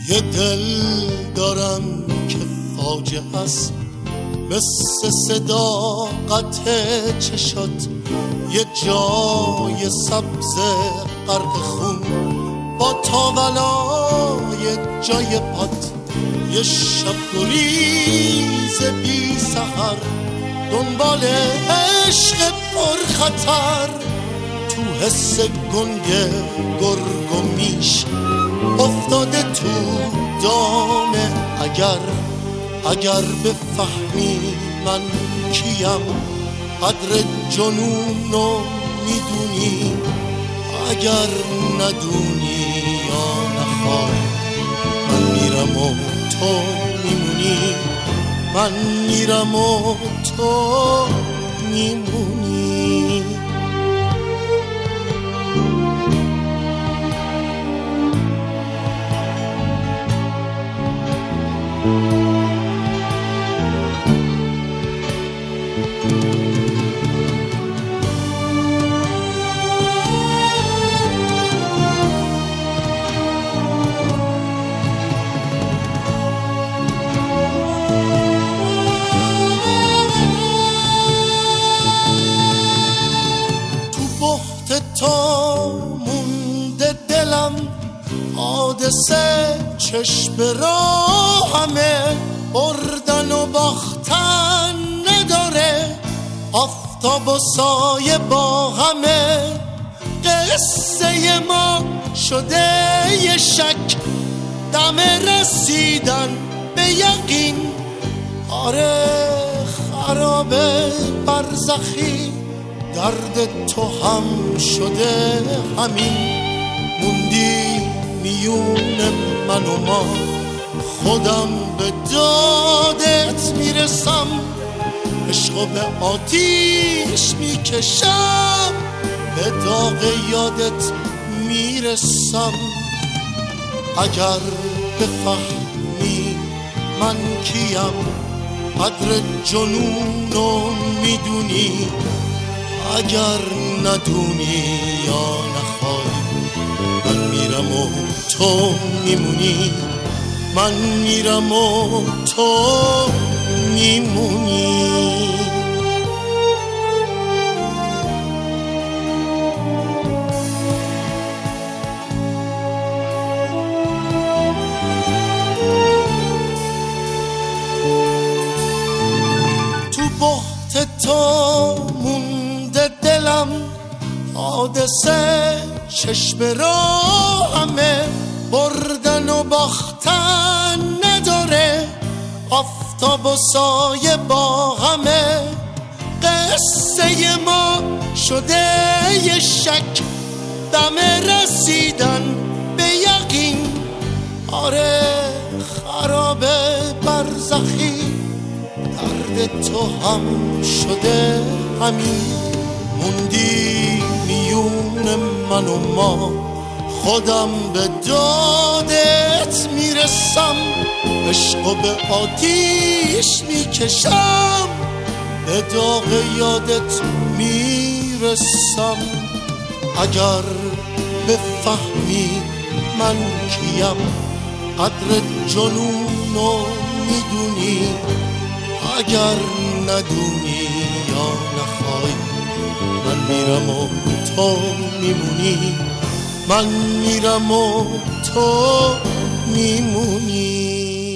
یه دل دارم که فاجعه است، مثل صداقت چشات، یه جای سبز غرق خون با تاولای جای پات، یه شب گریز بی سحر دنبال عشق پر خطر، تو حس گنگ گرگ و میش افتاده تو دام اگر بفهمی من کیم، قدر جنونو میدونی، اگر ندونی یا نخوای، من میرم و تو میمونی، من میرم و تو میمونی. تا مونده دلم حادثه چشم راهمه، بردن و باختن نداره، آفتاب و سایه با همه، قصه ما شده یه شک، دم رسیدن به یقین، آره خرابه برزخی، درد تو هم شده همین، موندی میون من و ما، خودم به دادت میرسم، عشقو به آتیش میکشم، به داغ یادت میرسم، اگر بفهمی من کیم، قدر جنونو میدونی، اگر ندونی یا نخوای، من میرم و تو میمونی، من میرم و تو میمونی. تو بحت تو مونده دلم حادثه چشم راهمه، بردن و باختن نداره، آفتاب و سایه با همه، قصه ما شده یه شک، دم رسیدن به یقین، آره خرابه برزخی، درد تو هم شده همین، موندی میون من و ما، خودم به دادت میرسم، عشقو به آتیش میکشم، به داغ یادت میرسم، اگر بفهمی من کیم، قدر جنونو میدونی، اگر ندونی یا نخوای، من میرم و تو میمونی، من میرم و تو میمونی.